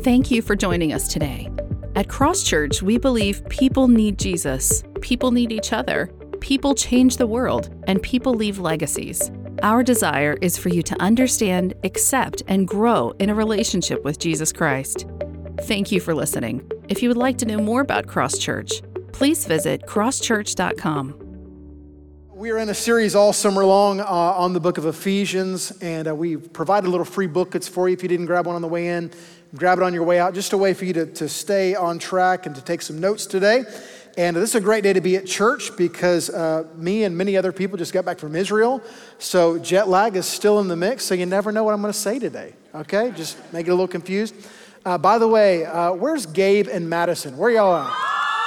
Thank you for joining us today. At Cross Church, we believe people need Jesus, people need each other, people change the world, and people leave legacies. Our desire is for you to understand, accept, and grow in a relationship with Jesus Christ. Thank you for listening. If you would like to know more about Cross Church, please visit crosschurch.com. We are in a series all summer long on the book of Ephesians, and we've provided little free booklets for you. If you didn't grab one on the way in, grab it on your way out. Just a way for you to stay on track and to take some notes today. And this is a great day to be at church because me and many other people just got back from Israel. So jet lag is still in the mix, so you never know what I'm going to say today, okay? Just make it a little confused. By the way, where's Gabe and Madison? Where y'all at?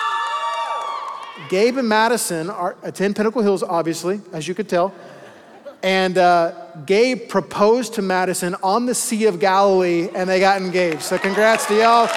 Gabe and Madison attend Pinnacle Hills, obviously, as you could tell. And Gabe proposed to Madison on the Sea of Galilee, and they got engaged. So congrats to y'all.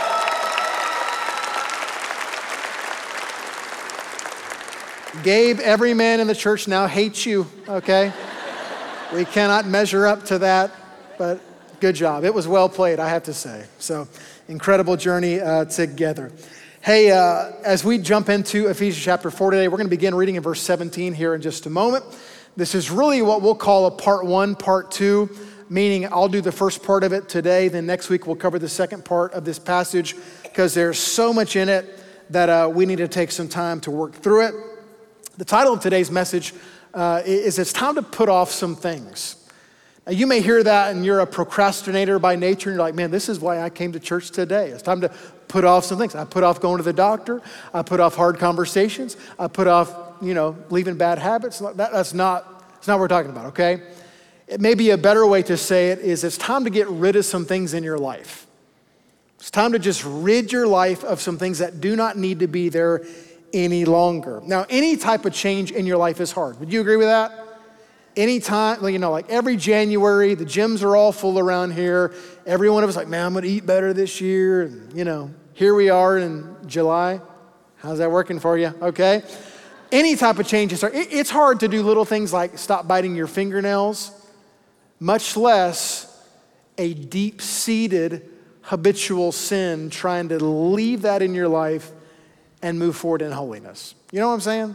Gabe, every man in the church now hates you, okay? We cannot measure up to that, but good job. It was well played, I have to say. So incredible journey together. Hey, as we jump into Ephesians chapter 4 today, we're going to begin reading in verse 17 here in just a moment. This is really what we'll call a part one, part two, meaning I'll do the first part of it today, then next week we'll cover the second part of this passage because there's so much in it that we need to take some time to work through it. The title of today's message is It's Time to Put Off Some Things. Now, you may hear that and you're a procrastinator by nature and you're like, man, this is why I came to church today. It's time to put off some things. I put off going to the doctor. I put off hard conversations. I put off, leaving bad habits. That's not what we're talking about, okay? It may be a better way to say it is it's time to get rid of some things in your life. It's time to just rid your life of some things that do not need to be there any longer. Now, any type of change in your life is hard. Would you agree with that? Anytime, like every January, the gyms are all full around here. Every one of us like, man, I'm going to eat better this year. And, here we are in July. How's that working for you? Okay. Any type of change is hard. It's hard to do little things like stop biting your fingernails, much less a deep-seated habitual sin, trying to leave that in your life and move forward in holiness. You know what I'm saying?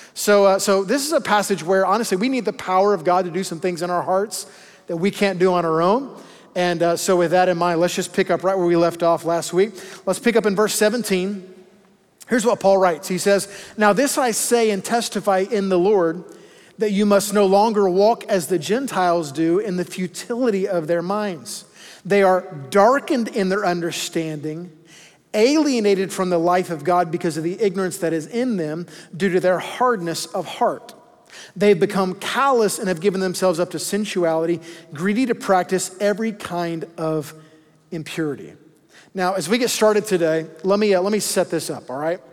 So this is a passage where, honestly, we need the power of God to do some things in our hearts that we can't do on our own. And so with that in mind, let's just pick up right where we left off last week. Let's pick up in verse 17. Here's what Paul writes. He says, "Now this I say and testify in the Lord, that you must no longer walk as the Gentiles do in the futility of their minds. They are darkened in their understanding, alienated from the life of God because of the ignorance that is in them due to their hardness of heart. They've become callous and have given themselves up to sensuality, greedy to practice every kind of impurity." Now, as we get started today, let me set this up, all right?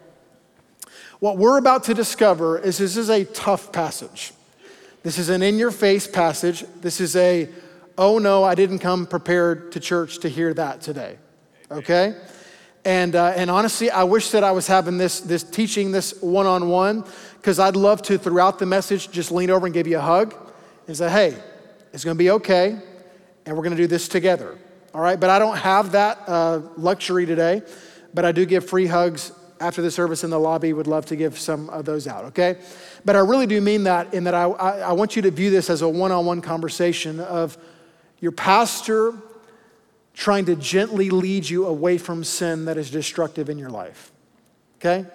What we're about to discover is this is a tough passage. This is an in-your-face passage. This is oh no, I didn't come prepared to church to hear that today, okay? And honestly, I wish that I was having this teaching this one-on-one, because I'd love to, throughout the message, just lean over and give you a hug and say, hey, it's gonna be okay, and we're gonna do this together, all right? But I don't have that luxury today, but I do give free hugs after the service in the lobby. Would love to give some of those out, okay? But I really do mean that, in that I want you to view this as a one-on-one conversation of your pastor trying to gently lead you away from sin that is destructive in your life, okay?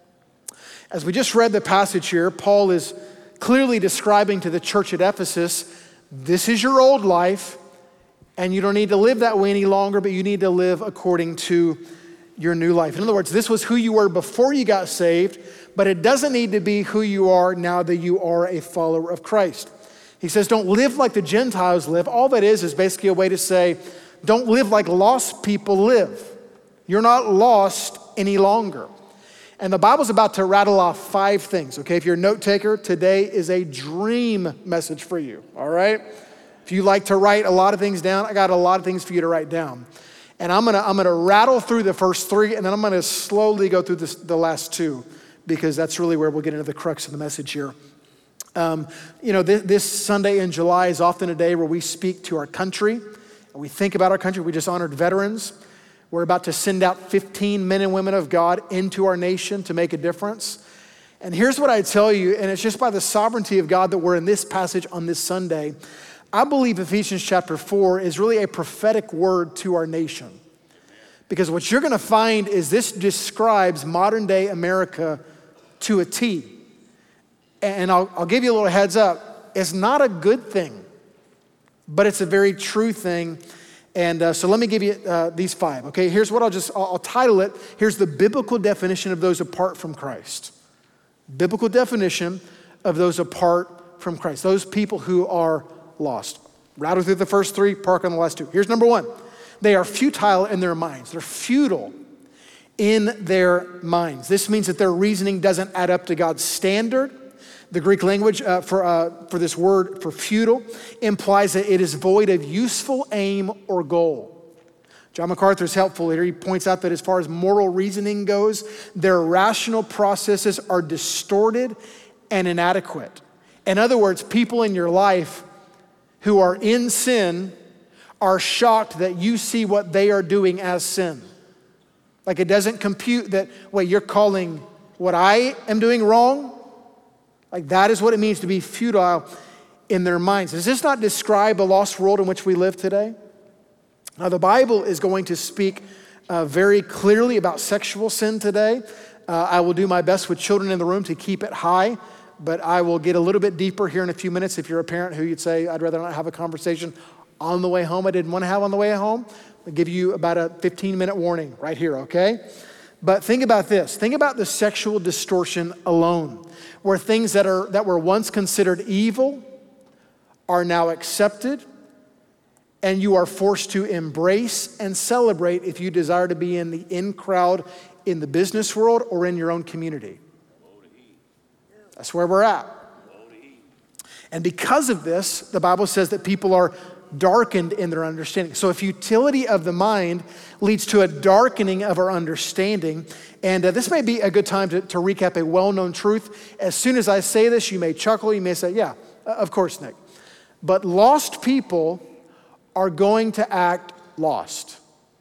As we just read the passage here, Paul is clearly describing to the church at Ephesus, this is your old life, and you don't need to live that way any longer, but you need to live according to your new life. In other words, this was who you were before you got saved, but it doesn't need to be who you are now that you are a follower of Christ. He says, don't live like the Gentiles live. All that is basically a way to say, don't live like lost people live. You're not lost any longer. And the Bible's about to rattle off 5 things, okay? If you're a note taker, today is a dream message for you, all right? If you like to write a lot of things down, I got a lot of things for you to write down. And I'm gonna rattle through the first 3, and then I'm gonna slowly go through the last 2, because that's really where we'll get into the crux of the message here. This Sunday in July is often a day where we speak to our country, and we think about our country. We just honored veterans. We're about to send out 15 men and women of God into our nation to make a difference. And here's what I tell you, and it's just by the sovereignty of God that we're in this passage on this Sunday. I believe Ephesians chapter 4 is really a prophetic word to our nation. Because what you're gonna find is this describes modern day America to a T. And I'll give you a little heads up. It's not a good thing, but it's a very true thing. And so let me give you these 5, okay? Here's what I'll title it. Here's the biblical definition of those apart from Christ. Biblical definition of those apart from Christ. Those people who are lost. Rattle through the first 3, park on the last 2. Here's number 1. They are futile in their minds. They're futile in their minds. This means that their reasoning doesn't add up to God's standard. The Greek language for this word, for futile, implies that it is void of useful aim or goal. John MacArthur is helpful here. He points out that as far as moral reasoning goes, their rational processes are distorted and inadequate. In other words, people in your life who are in sin are shocked that you see what they are doing as sin. Like it doesn't compute that, wait, you're calling what I am doing wrong? Like that is what it means to be futile in their minds. Does this not describe a lost world in which we live today? Now the Bible is going to speak very clearly about sexual sin today. I will do my best with children in the room to keep it high, but I will get a little bit deeper here in a few minutes. If you're a parent who you'd say, I'd rather not have a conversation on the way home I didn't want to have on the way home, I'll give you about a 15-minute warning right here, okay? But think about this. Think about the sexual distortion alone, where things that were once considered evil are now accepted, and you are forced to embrace and celebrate if you desire to be in the in crowd in the business world or in your own community. That's where we're at. And because of this, the Bible says that people are darkened in their understanding. So a futility of the mind leads to a darkening of our understanding. And this may be a good time to recap a well-known truth. As soon as I say this, you may chuckle, you may say, yeah, of course, Nick. But lost people are going to act lost.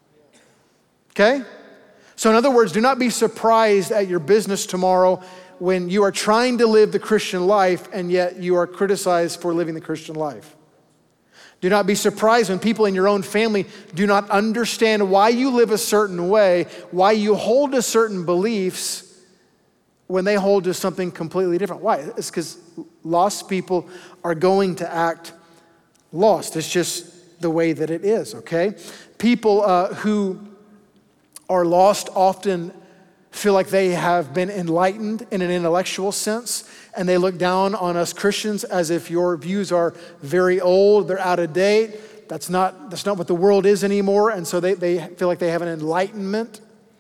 Okay? So in other words, do not be surprised at your business tomorrow when you are trying to live the Christian life and yet you are criticized for living the Christian life. Do not be surprised when people in your own family do not understand why you live a certain way, why you hold to certain beliefs when they hold to something completely different. Why? It's because lost people are going to act lost. It's just the way that it is, okay? People who are lost often feel like they have been enlightened in an intellectual sense, and they look down on us Christians as if your views are very old, they're out of date. That's not what the world is anymore, and so they feel like they have an enlightenment.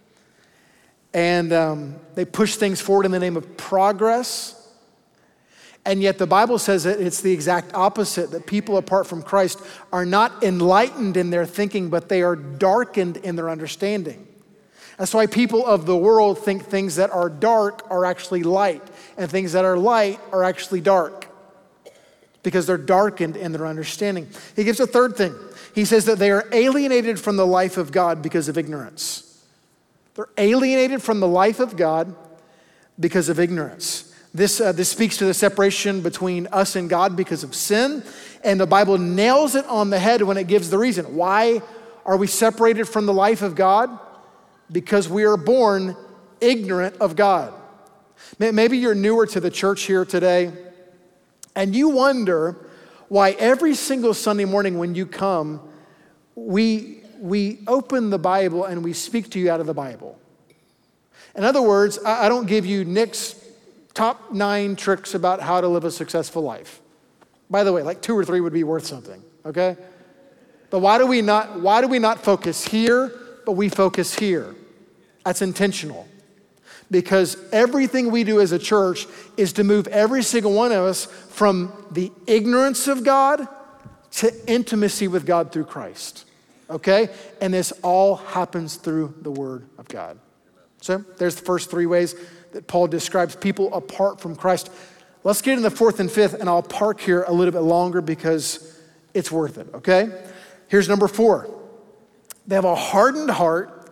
And they push things forward in the name of progress. And yet the Bible says that it's the exact opposite, that people apart from Christ are not enlightened in their thinking, but they are darkened in their understanding. That's why people of the world think things that are dark are actually light, and things that are light are actually dark, because they're darkened in their understanding. He gives a third thing. He says that they are alienated from the life of God because of ignorance. They're alienated from the life of God because of ignorance. This speaks to the separation between us and God because of sin, and the Bible nails it on the head when it gives the reason. Why are we separated from the life of God? Because we are born ignorant of God. Maybe you're newer to the church here today, and you wonder why every single Sunday morning when you come, we open the Bible and we speak to you out of the Bible. In other words, I don't give you Nick's top 9 tricks about how to live a successful life. By the way, like 2 or 3 would be worth something, okay? But why do we not focus here, but we focus here? That's intentional. Because everything we do as a church is to move every single one of us from the ignorance of God to intimacy with God through Christ, okay? And this all happens through the Word of God. So there's the first 3 ways that Paul describes people apart from Christ. Let's get in the 4th and 5th, and I'll park here a little bit longer because it's worth it, okay? Here's number 4. They have a hardened heart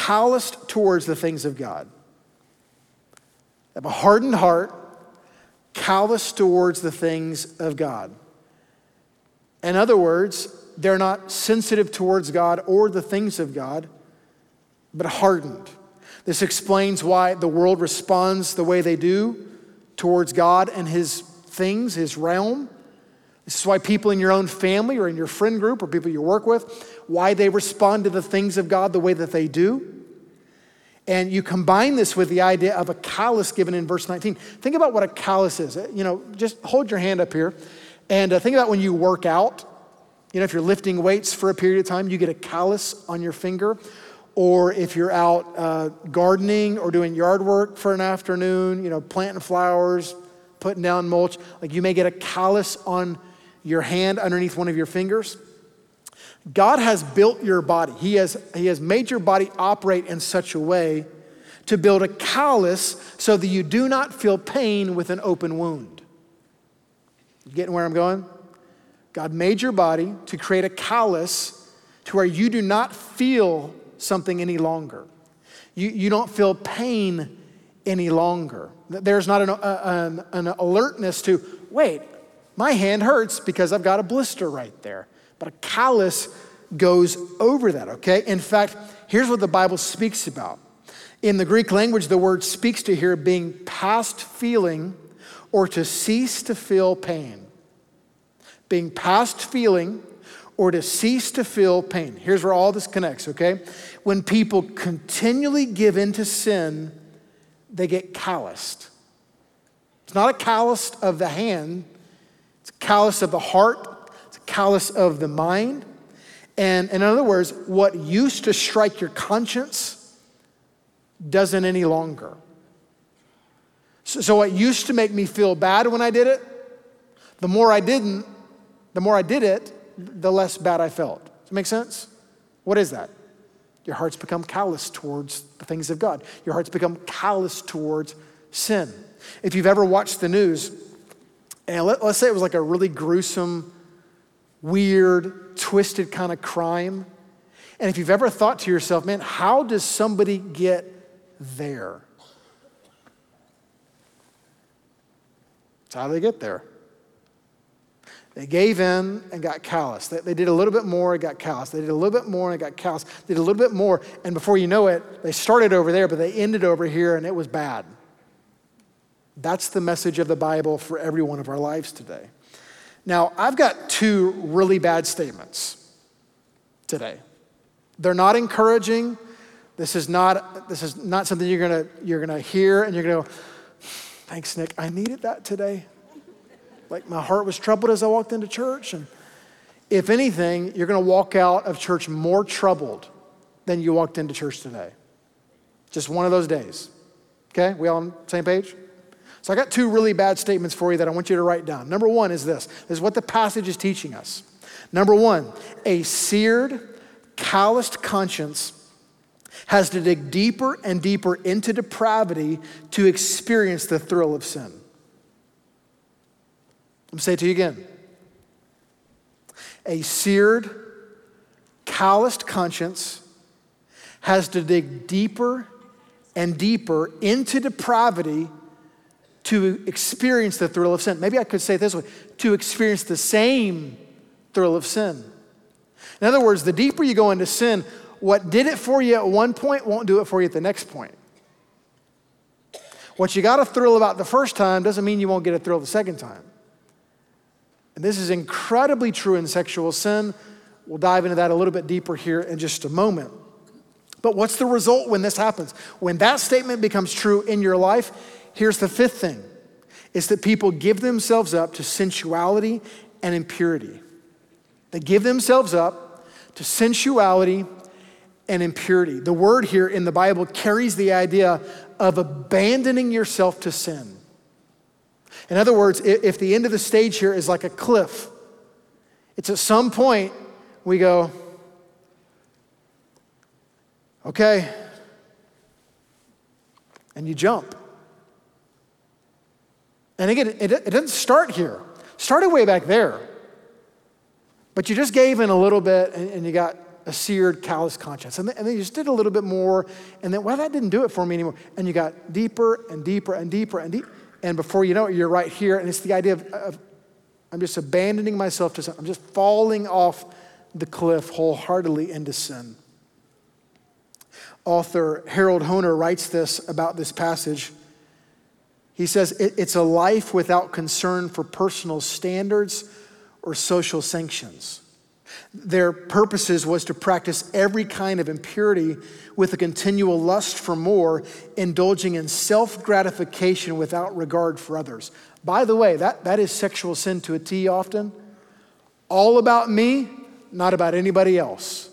calloused towards the things of God. They have a hardened heart, calloused towards the things of God. In other words, they're not sensitive towards God or the things of God, but hardened. This explains why the world responds the way they do towards God and his things, his realm. This is why people in your own family or in your friend group or people you work with, why they respond to the things of God the way that they do. And you combine this with the idea of a callus given in verse 19. Think about what a callus is. Just hold your hand up here and think about when you work out. If you're lifting weights for a period of time, you get a callus on your finger. Or if you're out gardening or doing yard work for an afternoon, planting flowers, putting down mulch, like you may get a callus on your hand underneath one of your fingers. God has built your body. He has made your body operate in such a way to build a callus so that you do not feel pain with an open wound. You getting where I'm going? God made your body to create a callus to where you do not feel something any longer. You don't feel pain any longer. There's not an alertness to, wait, my hand hurts because I've got a blister right there. But a callus goes over that, okay? In fact, here's what the Bible speaks about. In the Greek language, the word speaks to here being past feeling or to cease to feel pain. Being past feeling or to cease to feel pain. Here's where all this connects, okay? When people continually give in to sin, they get calloused. It's not a callus of the hand, it's a callus of the heart, it's a callus of the mind. And in other words, what used to strike your conscience doesn't any longer. So what used to make me feel bad when I did it, the more I did it, the less bad I felt. Does it make sense? What is that? Your hearts become callous towards the things of God. Your hearts become callous towards sin. If you've ever watched the news, and let's say it was like a really gruesome, weird, twisted kind of crime, and if you've ever thought to yourself, man, how does somebody get there? That's how they get there. They gave in and got callous. They did a little bit more and got callous. They did a little bit more and got callous. They did a little bit more, and before you know it, they started over there, but they ended over here, and it was bad. That's the message of the Bible for every one of our lives today. Now, I've got two really bad statements today. They're not encouraging. This is not something you're gonna hear and you're gonna go, thanks, Nick. I needed that today. Like my heart was troubled as I walked into church. And if anything, you're gonna walk out of church more troubled than you walked into church today. Just one of those days. Okay, we all on the same page? So I got two really bad statements for you that I want you to write down. Number one is this. This is what the passage is teaching us. Number one, a seared, calloused conscience has to dig deeper and deeper into depravity to experience the thrill of sin. Let me say it to you again. A seared, calloused conscience has to dig deeper and deeper into depravity to experience the thrill of sin. Maybe I could say it this way, to experience the same thrill of sin. In other words, the deeper you go into sin, what did it for you at one point won't do it for you at the next point. What you got a thrill about the first time doesn't mean you won't get a thrill the second time. And this is incredibly true in sexual sin. We'll dive into that a little bit deeper here in just a moment. But what's the result when this happens? When that statement becomes true in your life, here's the fifth thing. It's that people give themselves up to sensuality and impurity. They give themselves up to sensuality and impurity. The word here in the Bible carries the idea of abandoning yourself to sin. In other words, if the end of the stage here is like a cliff, it's at some point we go, okay, and you jump. And again, it doesn't start here. It started way back there. But you just gave in a little bit and you got a seared, callous conscience. And then you just did a little bit more, and then, well, that didn't do it for me anymore. And you got deeper and deeper and deeper and deeper. And before you know it, you're right here. And it's the idea of I'm just abandoning myself to sin. I'm just falling off the cliff wholeheartedly into sin. Author Harold Hoehner writes this about this passage. He says, it's a life without concern for personal standards or social sanctions. Their purposes was to practice every kind of impurity with a continual lust for more, indulging in self-gratification without regard for others. By the way, that is sexual sin to a T often. All about me, not about anybody else.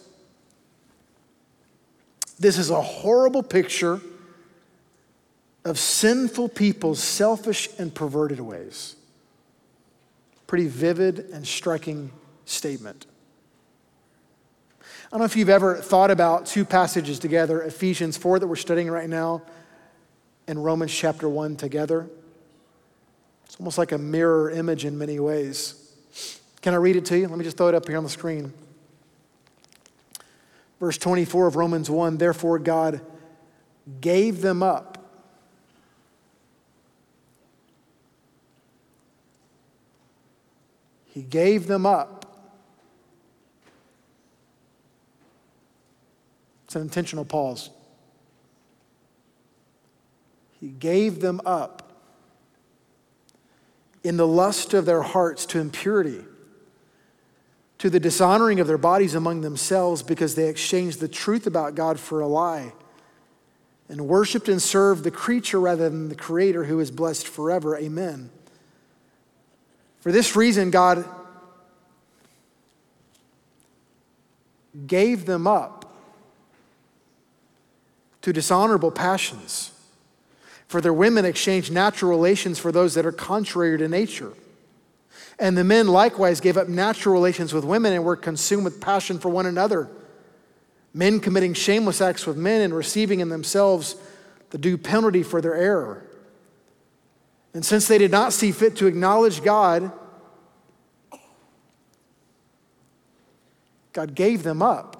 This is a horrible picture of sinful people's selfish and perverted ways. Pretty vivid and striking statement. I don't know if you've ever thought about two passages together, Ephesians 4 that we're studying right now, and Romans chapter 1 together. It's almost like a mirror image in many ways. Can I read it to you? Let me just throw it up here on the screen. Verse 24 of Romans 1, therefore God gave them up. He gave them up. It's an intentional pause. He gave them up in the lust of their hearts to impurity, to the dishonoring of their bodies among themselves, because they exchanged the truth about God for a lie and worshiped and served the creature rather than the Creator, who is blessed forever. Amen. For this reason, God gave them up to dishonorable passions. For their women exchanged natural relations for those that are contrary to nature. And the men likewise gave up natural relations with women and were consumed with passion for one another, men committing shameless acts with men and receiving in themselves the due penalty for their error. And since they did not see fit to acknowledge God, God gave them up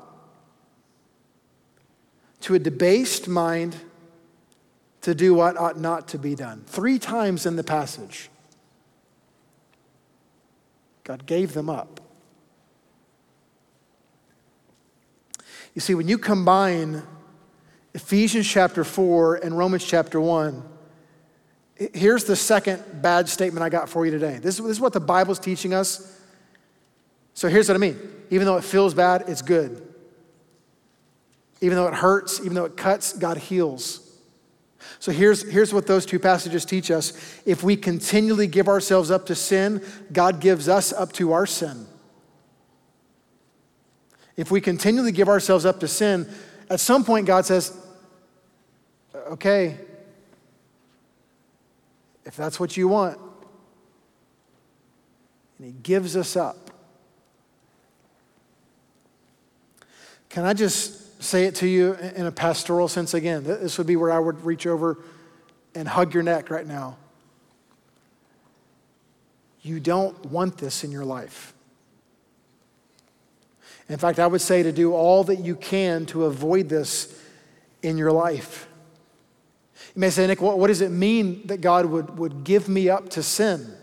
to a debased mind to do what ought not to be done. 3 times in the passage, God gave them up. You see, when you combine Ephesians chapter 4 and Romans chapter 1, here's the second bad statement I got for you today. This is what the Bible's teaching us. So here's what I mean. Even though it feels bad, it's good. Even though it hurts, even though it cuts, God heals. So here's what those two passages teach us. If we continually give ourselves up to sin, God gives us up to our sin. If we continually give ourselves up to sin, at some point God says, okay, if that's what you want. And He gives us up. Can I just say it to you in a pastoral sense again? This would be where I would reach over and hug your neck right now. You don't want this in your life. In fact, I would say to do all that you can to avoid this in your life. You may say, Nick, what does it mean that God would give me up to sin?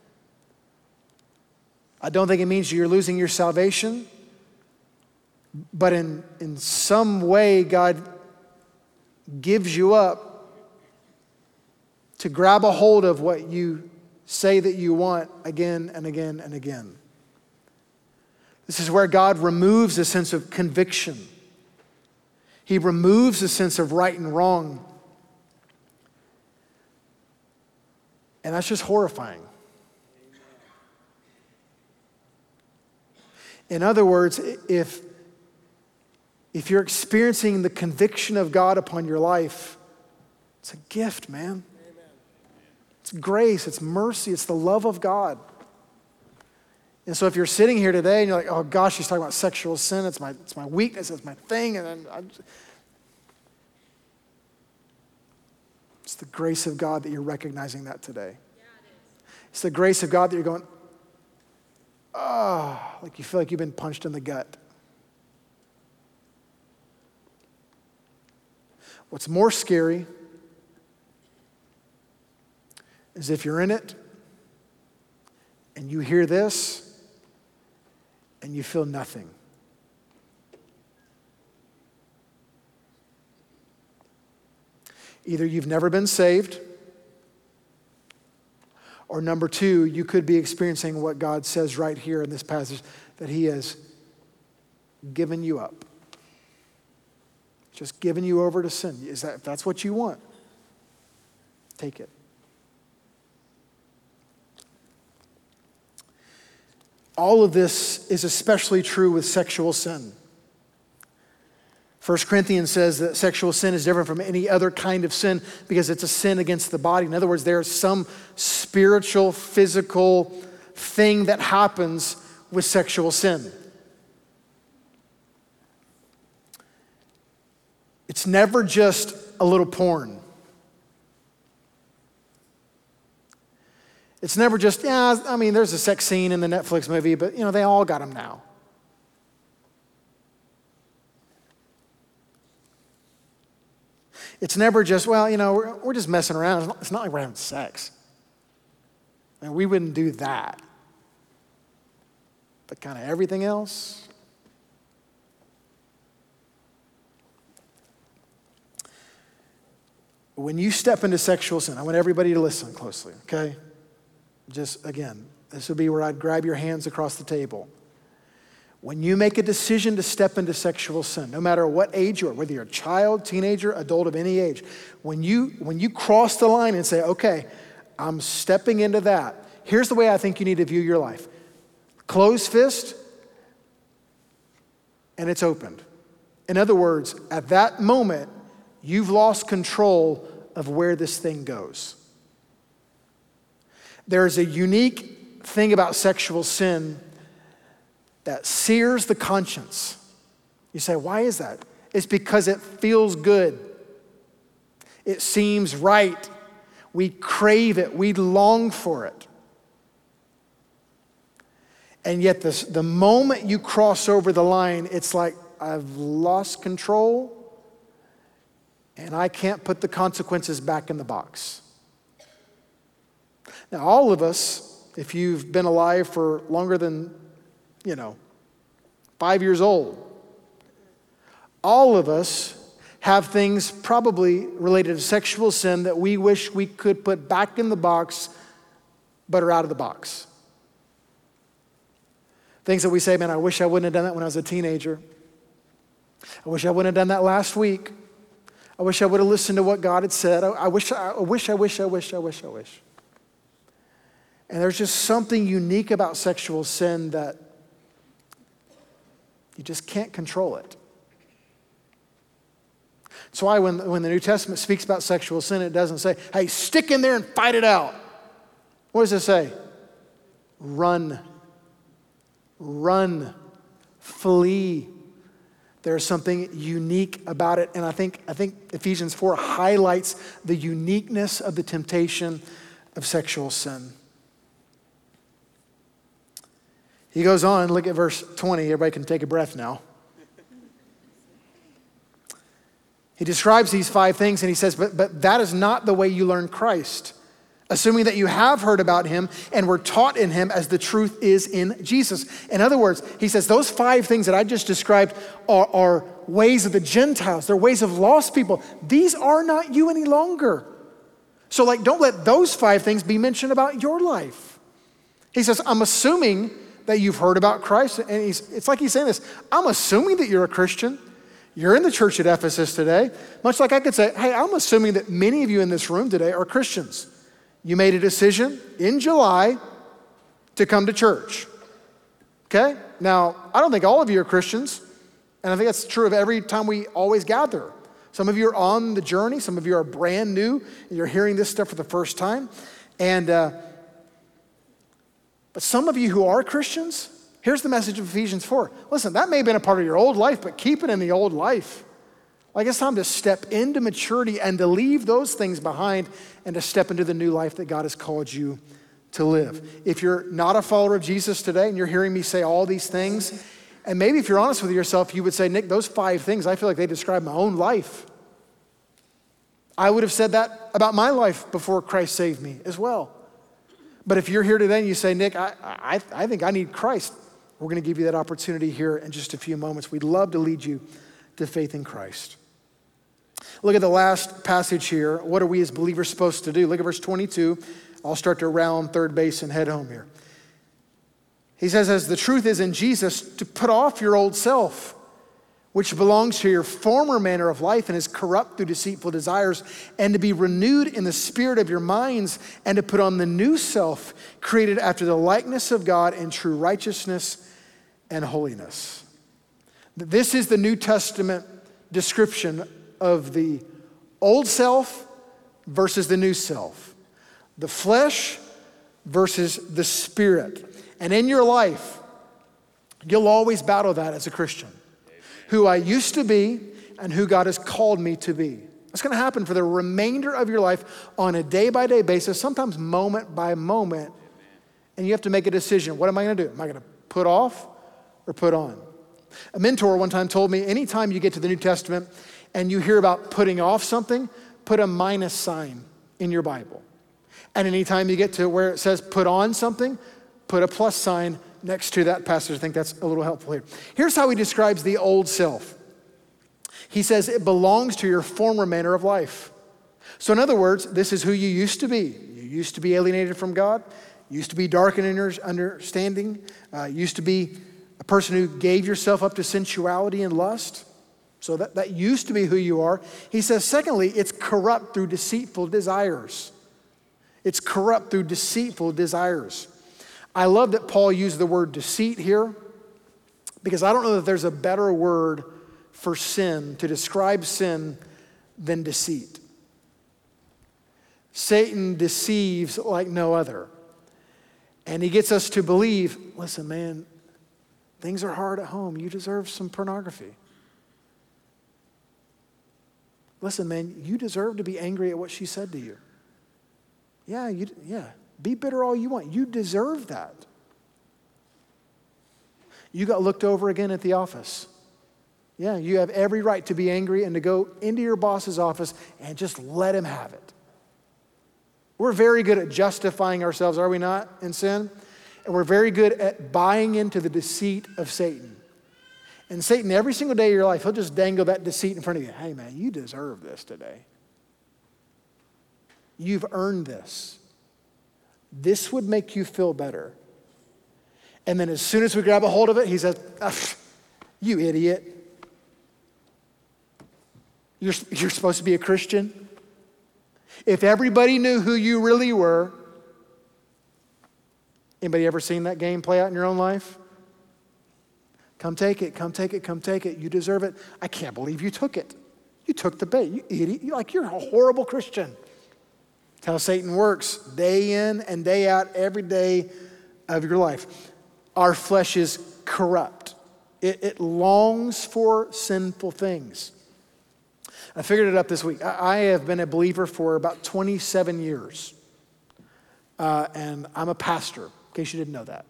I don't think it means you're losing your salvation. But in some way, God gives you up to grab a hold of what you say that you want again and again and again. This is where God removes a sense of conviction. He removes a sense of right and wrong. And that's just horrifying. In other words, if you're experiencing the conviction of God upon your life, it's a gift, man. Amen. It's grace, it's mercy, it's the love of God. And so if you're sitting here today and you're like, oh gosh, she's talking about sexual sin, it's my weakness, it's my thing, and then it's the grace of God that you're recognizing that today. Yeah, it's the grace of God that you're going, like you feel like you've been punched in the gut. What's more scary is if you're in it and you hear this and you feel nothing. Either you've never been saved, or number two, you could be experiencing what God says right here in this passage, that he has given you up. Just given you over to sin. If that's what you want, take it. All of this is especially true with sexual sin. 1 Corinthians says that sexual sin is different from any other kind of sin because it's a sin against the body. In other words, there's some spiritual, physical thing that happens with sexual sin. It's never just a little porn. It's never just, there's a sex scene in the Netflix movie, but they all got them now. It's never just, we're just messing around. It's not like we're having sex. We wouldn't do that. But kind of everything else. When you step into sexual sin, I want everybody to listen closely, okay? Just, again, this would be where I'd grab your hands across the table. When you make a decision to step into sexual sin, no matter what age you are, whether you're a child, teenager, adult of any age, when you cross the line and say, okay, I'm stepping into that, here's the way I think you need to view your life. Closed fist, and it's opened. In other words, at that moment, you've lost control of where this thing goes. There's a unique thing about sexual sin that sears the conscience. You say, why is that? It's because it feels good. It seems right. We crave it. We long for it. And yet the moment you cross over the line, it's like, I've lost control and I can't put the consequences back in the box. Now, all of us, if you've been alive for longer than 5 years old, all of us have things probably related to sexual sin that we wish we could put back in the box, but are out of the box. Things that we say, man, I wish I wouldn't have done that when I was a teenager. I wish I wouldn't have done that last week. I wish I would have listened to what God had said. I wish. And there's just something unique about sexual sin that you just can't control it. That's why when the New Testament speaks about sexual sin, it doesn't say, hey, stick in there and fight it out. What does it say? Run. Run. Flee. There's something unique about it. And I think Ephesians 4 highlights the uniqueness of the temptation of sexual sin. He goes on, look at verse 20. Everybody can take a breath now. He describes these 5 things and he says, but that is not the way you learn Christ, assuming that you have heard about him and were taught in him as the truth is in Jesus. In other words, he says those 5 things that I just described are ways of the Gentiles. They're ways of lost people. These are not you any longer. So don't let those 5 things be mentioned about your life. He says, I'm assuming that you've heard about Christ. And it's like he's saying this, I'm assuming that you're a Christian. You're in the church at Ephesus today. Much like I could say, hey, I'm assuming that many of you in this room today are Christians. You made a decision in July to come to church. Okay? Now, I don't think all of you are Christians. And I think that's true of every time we always gather. Some of you are on the journey. Some of you are brand new. And you're hearing this stuff for the first time. But some of you who are Christians, here's the message of Ephesians 4. Listen, that may have been a part of your old life, but keep it in the old life. Like it's time to step into maturity and to leave those things behind and to step into the new life that God has called you to live. If you're not a follower of Jesus today and you're hearing me say all these things, and maybe if you're honest with yourself, you would say, Nick, those 5 things, I feel like they describe my own life. I would have said that about my life before Christ saved me as well. But if you're here today and you say, Nick, I think I need Christ, we're going to give you that opportunity here in just a few moments. We'd love to lead you to faith in Christ. Look at the last passage here. What are we as believers supposed to do? Look at verse 22. I'll start to round third base and head home here. He says, as the truth is in Jesus, to put off your old self, which belongs to your former manner of life and is corrupt through deceitful desires, and to be renewed in the spirit of your minds, and to put on the new self, created after the likeness of God in true righteousness and holiness. This is the New Testament description of the old self versus the new self. The flesh versus the spirit. And in your life, you'll always battle that as a Christian. Who I used to be and who God has called me to be. That's going to happen for the remainder of your life on a day-by-day basis, sometimes moment by moment. And you have to make a decision. What am I going to do? Am I going to put off or put on? A mentor one time told me, anytime you get to the New Testament and you hear about putting off something, put a minus sign in your Bible. And anytime you get to where it says put on something, put a plus sign next to that passage. I think that's a little helpful here. Here's how he describes the old self. He says it belongs to your former manner of life. So in other words, this is who you used to be. You used to be alienated from God. You used to be darkened in your understanding. Used to be a person who gave yourself up to sensuality and lust. So that used to be who you are. He says, secondly, it's corrupt through deceitful desires. It's corrupt through deceitful desires. I love that Paul used the word deceit here because I don't know that there's a better word for sin, to describe sin, than deceit. Satan deceives like no other. And he gets us to believe, listen, man, things are hard at home. You deserve some pornography. Listen, man, you deserve to be angry at what she said to you. Yeah. Be bitter all you want. You deserve that. You got looked over again at the office. Yeah, you have every right to be angry and to go into your boss's office and just let him have it. We're very good at justifying ourselves, are we not, in sin? And we're very good at buying into the deceit of Satan. And Satan, every single day of your life, he'll just dangle that deceit in front of you. Hey, man, you deserve this today. You've earned this. This would make you feel better. And then as soon as we grab a hold of it, he says, you idiot. You're supposed to be a Christian. If everybody knew who you really were, anybody ever seen that game play out in your own life? Come take it, come take it, come take it. You deserve it. I can't believe you took it. You took the bait, you idiot. You're a horrible Christian. That's how Satan works day in and day out, every day of your life. Our flesh is corrupt. It longs for sinful things. I figured it up this week. I have been a believer for about 27 years. And I'm a pastor, in case you didn't know that.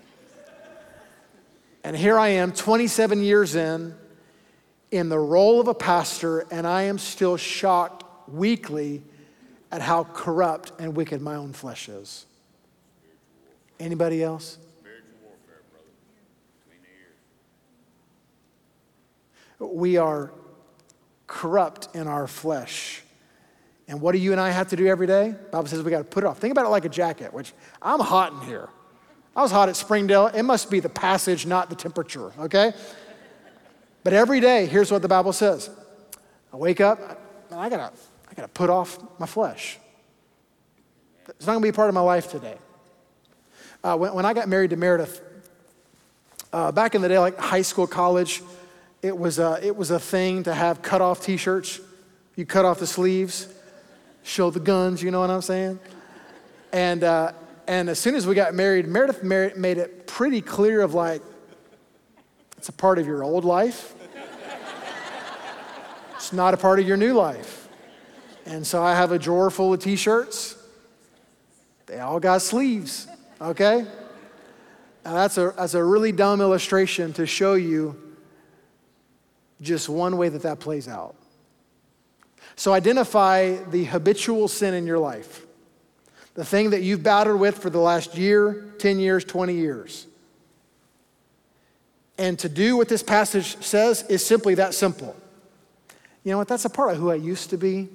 And here I am, 27 years in the role of a pastor, and I am still shocked weekly at how corrupt and wicked my own flesh is. Anybody else? Spiritual warfare, brother, between the ears. We are corrupt in our flesh. And what do you and I have to do every day? The Bible says we got to put it off. Think about it like a jacket, which I'm hot in here. I was hot at Springdale. It must be the passage, not the temperature, okay? But every day, here's what the Bible says. I wake up, and I gotta put off my flesh. It's not gonna be a part of my life today. When I got married to Meredith, back in the day, like high school, college, it was a thing to have cut off t-shirts. You cut off the sleeves, show the guns, you know what I'm saying? And as soon as we got married, Meredith made it pretty clear of like, it's a part of your old life. It's not a part of your new life. And so I have a drawer full of t-shirts. They all got sleeves, okay? Now that's a really dumb illustration to show you just one way that plays out. So identify the habitual sin in your life, the thing that you've battled with for the last year, 10 years, 20 years. And to do what this passage says is simply that simple. You know what? That's a part of who I used to be.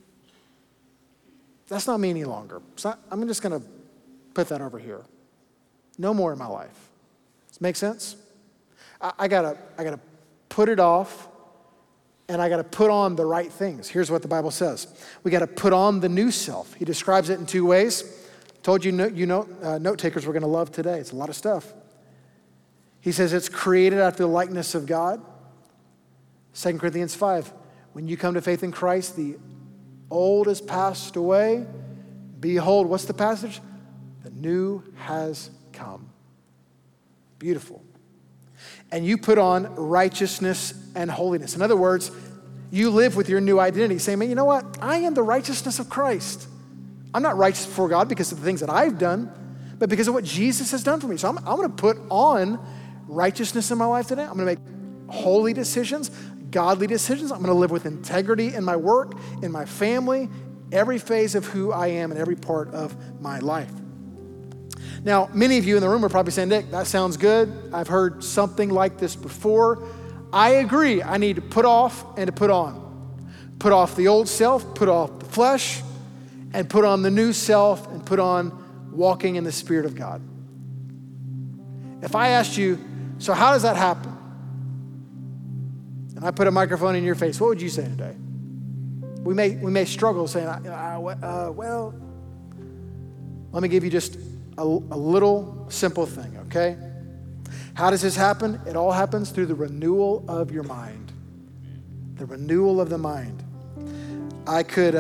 That's not me any longer. So I'm just going to put that over here. No more in my life. Does it make sense? I gotta put it off, and I gotta put on the right things. Here's what the Bible says. We gotta put on the new self. He describes it in two ways. Told you, note takers were gonna love today. It's a lot of stuff. He says it's created after the likeness of God. 2 Corinthians 5, when you come to faith in Christ, the old has passed away. Behold, what's the passage? The new has come. Beautiful. And you put on righteousness and holiness. In other words, you live with your new identity, saying, man, you know what? I am the righteousness of Christ. I'm not righteous before God because of the things that I've done, but because of what Jesus has done for me. So I'm going to put on righteousness in my life today. I'm going to make holy decisions, godly decisions. I'm going to live with integrity in my work, in my family, every phase of who I am in every part of my life. Now, many of you in the room are probably saying, Nick, that sounds good. I've heard something like this before. I agree. I need to put off and to put on. Put off the old self, put off the flesh, and put on the new self, and put on walking in the Spirit of God. If I asked you, so how does that happen? And I put a microphone in your face, what would you say today? We may struggle saying, well, let me give you just a little simple thing, okay? How does this happen? It all happens through the renewal of your mind. The renewal of the mind. I could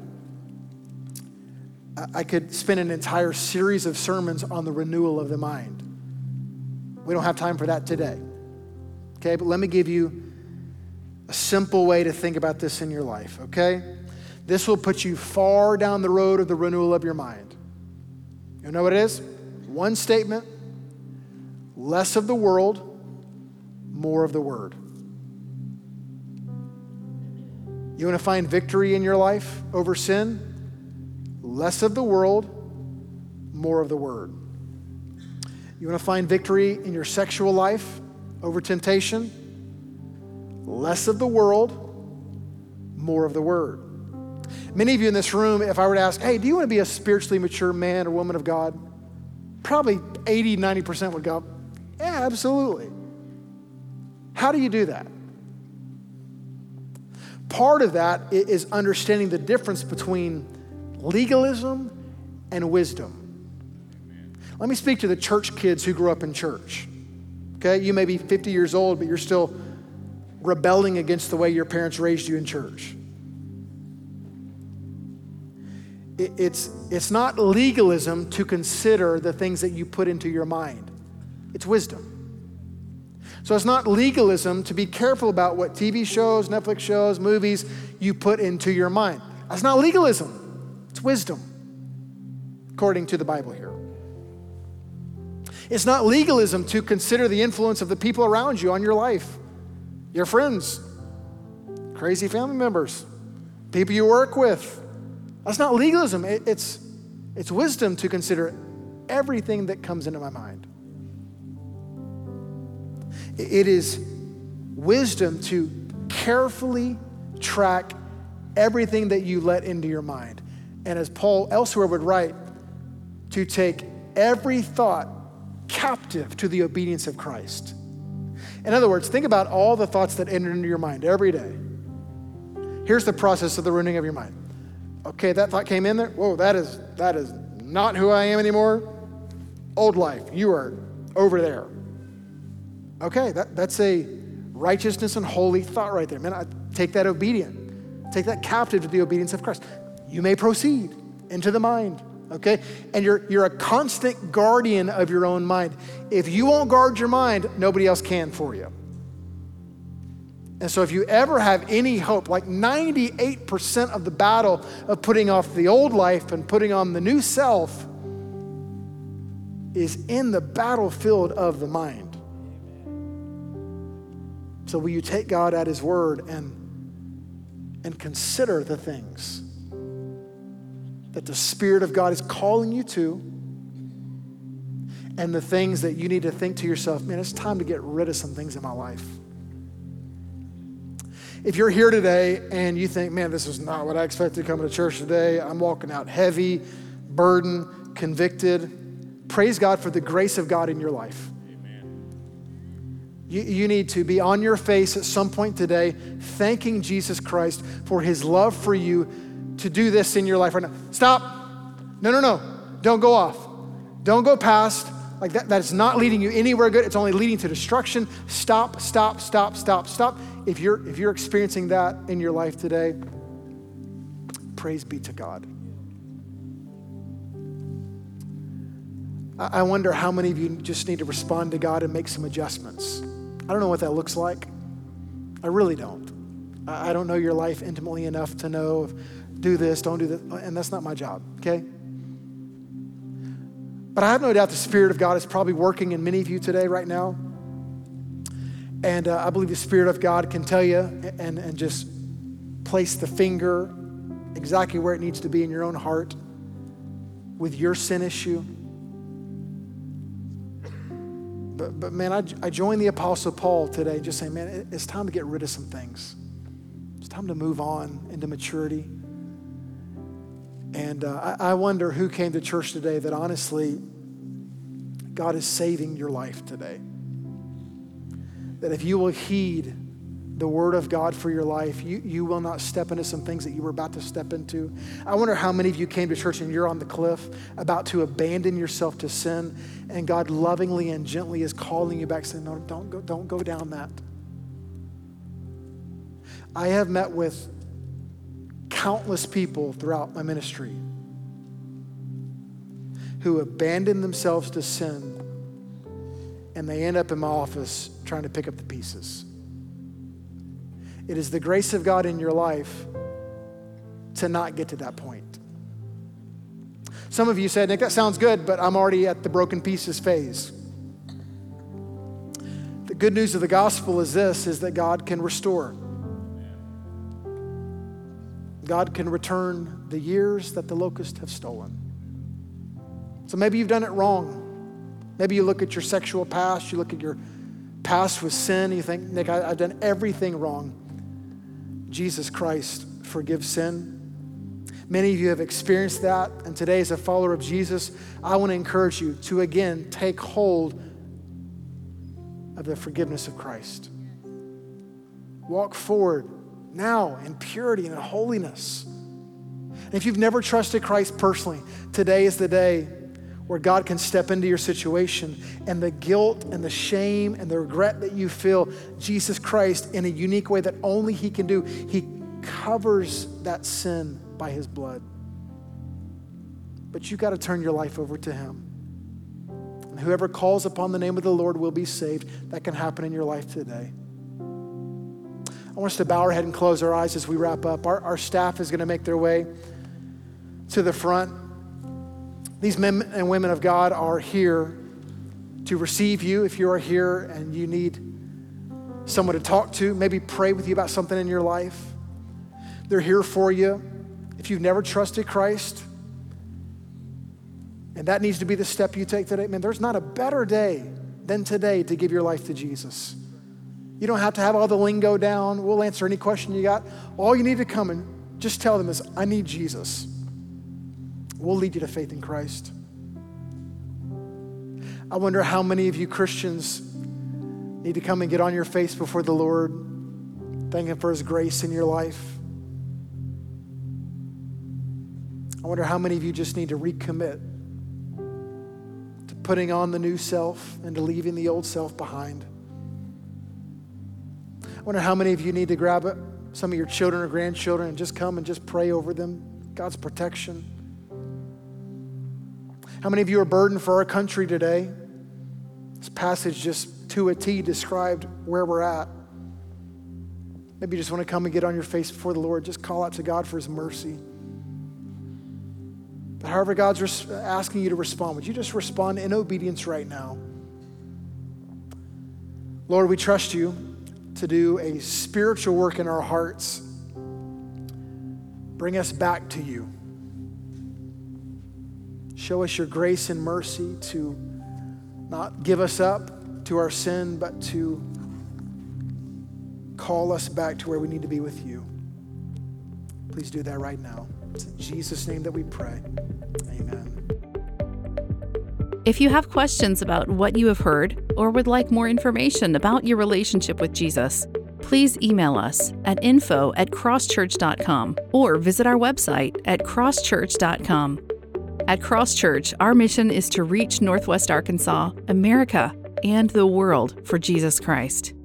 spend an entire series of sermons on the renewal of the mind. We don't have time for that today, okay? But let me give you a simple way to think about this in your life, okay? This will put you far down the road of the renewal of your mind. You know what it is? One statement: less of the world, more of the Word. You want to find victory in your life over sin? Less of the world, more of the Word. You want to find victory in your sexual life over temptation? Less of the world, more of the Word. Many of you in this room, if I were to ask, hey, do you want to be a spiritually mature man or woman of God? Probably 80, 90% would go, yeah, absolutely. How do you do that? Part of that is understanding the difference between legalism and wisdom. Let me speak to the church kids who grew up in church. Okay, you may be 50 years old, but you're still rebelling against the way your parents raised you in church. It's not legalism to consider the things that you put into your mind. It's wisdom. So it's not legalism to be careful about what TV shows, Netflix shows, movies you put into your mind. That's not legalism. It's wisdom, according to the Bible here. It's not legalism to consider the influence of the people around you on your life, your friends, crazy family members, people you work with. That's not legalism. It's wisdom to consider everything that comes into my mind. It is wisdom to carefully track everything that you let into your mind. And as Paul elsewhere would write, to take every thought captive to the obedience of Christ. In other words, think about all the thoughts that enter into your mind every day. Here's the process of the renewing of your mind. Okay, that thought came in there. Whoa, that is not who I am anymore. Old life, you are over there. Okay, that's a righteousness and holy thought right there. Man, I take that obedient. Take that captive to the obedience of Christ. You may proceed into the mind, okay? And you're a constant guardian of your own mind. If you won't guard your mind, nobody else can for you. And so if you ever have any hope, like 98% of the battle of putting off the old life and putting on the new self is in the battlefield of the mind. So will you take God at his word and and consider the things that the Spirit of God is calling you to, and the things that you need to think to yourself, man, it's time to get rid of some things in my life. If you're here today and you think, man, this is not what I expected coming to church today, I'm walking out heavy, burdened, convicted, praise God for the grace of God in your life. You need to be on your face at some point today, thanking Jesus Christ for his love for you to do this in your life right now. Stop. No. Don't go off. Don't go past. Like that is not leading you anywhere good. It's only leading to destruction. Stop. If you're experiencing that in your life today, praise be to God. I wonder how many of you just need to respond to God and make some adjustments. I don't know what that looks like. I really don't. I don't know your life intimately enough to know if do this, don't do that, and that's not my job, okay? But I have no doubt the Spirit of God is probably working in many of you today right now. And I believe the Spirit of God can tell you and just place the finger exactly where it needs to be in your own heart with your sin issue. But man, I join the Apostle Paul today just saying, man, it's time to get rid of some things. It's time to move on into maturity. And I wonder who came to church today that honestly, God is saving your life today. That if you will heed the word of God for your life, you will not step into some things that you were about to step into. I wonder how many of you came to church and you're on the cliff, about to abandon yourself to sin, and God lovingly and gently is calling you back, saying, no, don't go down that. I have met with countless people throughout my ministry who abandon themselves to sin, and they end up in my office trying to pick up the pieces. It is the grace of God in your life to not get to that point. Some of you said, Nick, that sounds good, but I'm already at the broken pieces phase. The good news of the gospel is this, is that God can restore. God can return the years that the locusts have stolen. So maybe you've done it wrong. Maybe you look at your sexual past, you look at your past with sin, and you think, Nick, I've done everything wrong. Jesus Christ forgives sin. Many of you have experienced that, and today as a follower of Jesus, I want to encourage you to again take hold of the forgiveness of Christ. Walk forward now in purity and in holiness. And if you've never trusted Christ personally, today is the day where God can step into your situation, and the guilt and the shame and the regret that you feel, Jesus Christ, in a unique way that only he can do, he covers that sin by his blood. But you got to turn your life over to him. And whoever calls upon the name of the Lord will be saved. That can happen in your life today. I want us to bow our head and close our eyes as we wrap up. Our staff is going to make their way to the front. These men and women of God are here to receive you. If you are here and you need someone to talk to, maybe pray with you about something in your life, they're here for you. If you've never trusted Christ, and that needs to be the step you take today, man, there's not a better day than today to give your life to Jesus. You don't have to have all the lingo down. We'll answer any question you got. All you need to come and just tell them is, I need Jesus. We'll lead you to faith in Christ. I wonder how many of you Christians need to come and get on your face before the Lord, thank him for his grace in your life. I wonder how many of you just need to recommit to putting on the new self and to leaving the old self behind. I wonder how many of you need to grab some of your children or grandchildren and just come and just pray over them, God's protection. How many of you are burdened for our country today? This passage just to a T described where we're at. Maybe you just want to come and get on your face before the Lord. Just call out to God for his mercy. But however God's asking you to respond, would you just respond in obedience right now? Lord, we trust you to do a spiritual work in our hearts. Bring us back to you. Show us your grace and mercy to not give us up to our sin, but to call us back to where we need to be with you. Please do that right now. It's in Jesus' name that we pray. Amen. If you have questions about what you have heard or would like more information about your relationship with Jesus, please email us at info@crosschurch.com or visit our website at crosschurch.com. At Cross Church, our mission is to reach Northwest Arkansas, America, and the world for Jesus Christ.